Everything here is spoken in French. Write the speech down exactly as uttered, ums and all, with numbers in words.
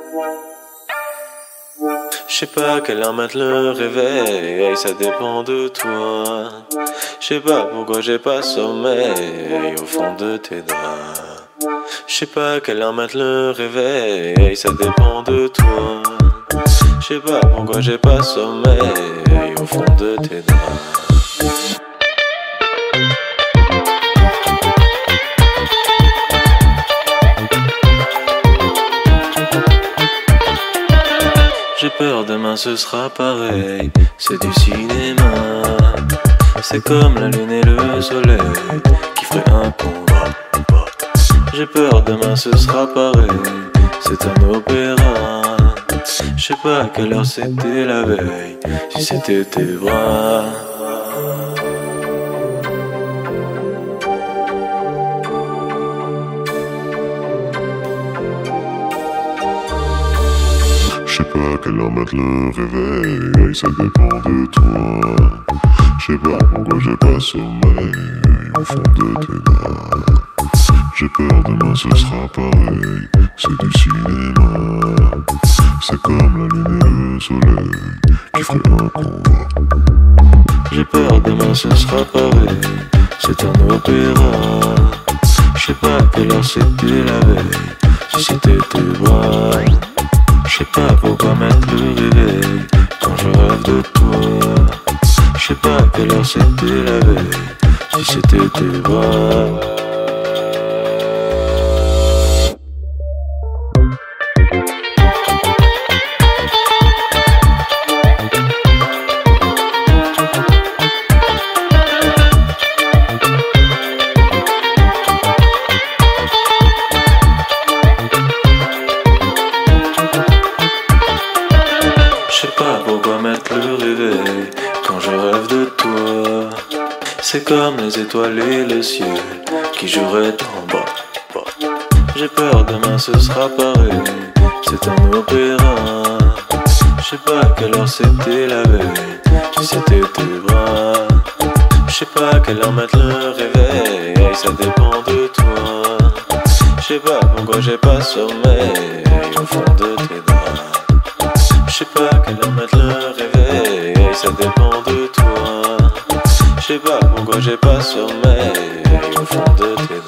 Je sais pas à quelle heure mettre le réveil, ça dépend de toi. Je sais pas pourquoi j'ai pas sommeil au fond de tes draps. Je sais pas à quelle heure mettre le réveil, ça dépend de toi. Je sais pas pourquoi j'ai pas sommeil au fond de tes draps. J'ai peur demain ce sera pareil, c'est du cinéma. C'est comme la lune et le soleil qui ferait un combat. J'ai peur demain ce sera pareil, c'est un opéra. Je sais pas à quelle heure c'était la veille, si c'était tes bras. Je sais pas à quelle heure mettre le réveil, ça dépend de toi. Je sais pas pourquoi j'ai pas sommeil au fond de tes draps. J'ai peur demain ce sera pareil, c'est du cinéma. C'est comme la lune et le soleil qui ferait un combat. J'ai peur demain ce sera pareil, c'est un opéra. Je sais pas à quelle heure c'était la veille, si c'était tes bras. Je sais pas pourquoi mettre le réveil quand je rêve de toi. Je sais pas à quelle heure c'était la veille, si c'était tes bras. Je sais pas pourquoi mettre le réveil quand je rêve de toi. C'est comme les étoiles et le ciel qui joueraient en bas, bas. J'ai peur demain ce sera pareil, c'est un opéra. Je sais pas à quelle heure c'était la veille, si c'était tes bras. Je sais pas à quelle heure mettre le réveil, ça dépend de toi. Je sais pas pourquoi j'ai pas sommeil au fond de tes draps. Je sais pas à quelle heure mettre le réveil, ça dépend de toi. Je sais pas pourquoi j'ai pas sommeil au fond de tes draps.